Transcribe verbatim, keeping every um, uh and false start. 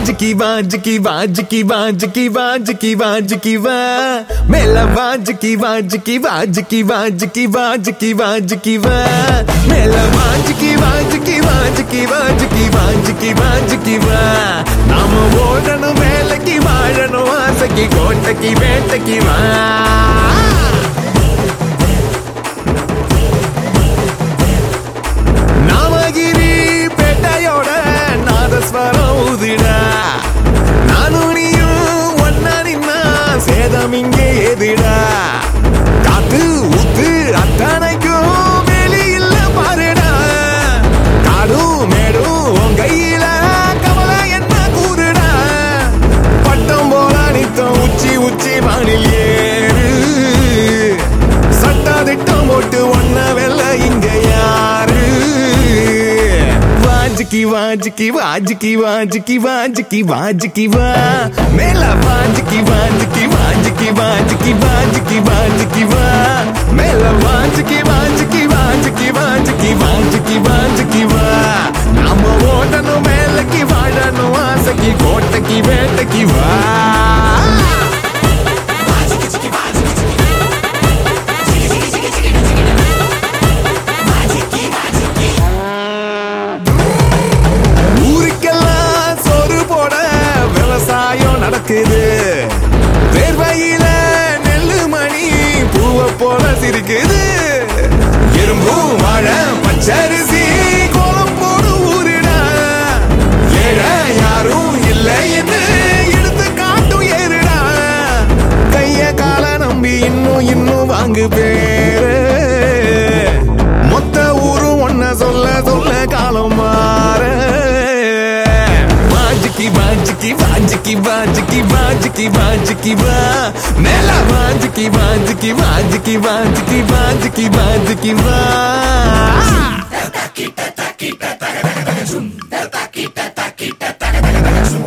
வாஜ்கி வாஜ்கி வாஜ்கி வாஜ்கி வாஜ்கி வாஜ்கி வா மேல வாஜ்கி வாஜ்கி வாஜ்கி வாஜ்கி வாஜ்கி வாஜ்கி வா மேல வாஜ்கி வாஜ்கி வாஜ்கி வாஜ்கி வாஜ்கி வாஜ்கி வா நாம ஓடணும் வேலைக்கு வாழணும் ஆசைக்கு கோட்டைக்கு வேட்டைக்கு வா நாமகிரி பேட்டையோட நாதஸ்வரம் ஊதிடா நானும் நீயும் ஒன்னா நின்னா சேதம் இங்கே எதிடா காத்து ஊத்து அத்தனைக்கும் வெளி இல்ல பாருடா காடும் மேடும் உன் கையில கவலை என்ன கூறுடா பட்டம் போல நித்தம் உச்சி உச்சி வானில் ஏறு சட்டா திட்டம் போட்டு ஒன்ன வெல்ல இங்க யாரு வாஜ்கி வாஜ்கி வாஜ்கி வாஜ்கி வாஜ்கி வாஜ்கி வா மேல வாஜ்கி வாஜ்கி வாஜ்கி வாஜ்கி வாஜ்கி வாஜ்கி வா மேல வாஜ்கி வாஜ்கி வாஜ்கி வாஜ்கி வாஜ்கி வாஜ்கி வா நாம ஓடணும் மேலக்கு வாழணும் ஆசைக்கு கோட்டைக்கு வேட்டைக்கு வா நடக்குது வேர்வையில நெல்லு மணி பூவ போல சிரிக்குது எறும்பும் வாழ பச்சரிசி கோலம் போடு ஊருடா ஏழ யாரும் இல்லை என்று எடுத்து காட்டும் ஏறுடா கைய கால நம்பி இன்னும் இன்னும் வாங்கு பேரு மொத்த ஊரும் ஒன்ன சொல்ல சொல்ல காலம் மாற வாஜ்கி வாஜ்கி வாஜ்கி வாஜ்கி வாஜ்கி வா மேல வாஜ்கி வாஜ்கி வாஜ்கி வாஜ்கி வாஜ்கி வாஜ்கி வா Kita kita kita kita kita kita kita kita kita kita kita kita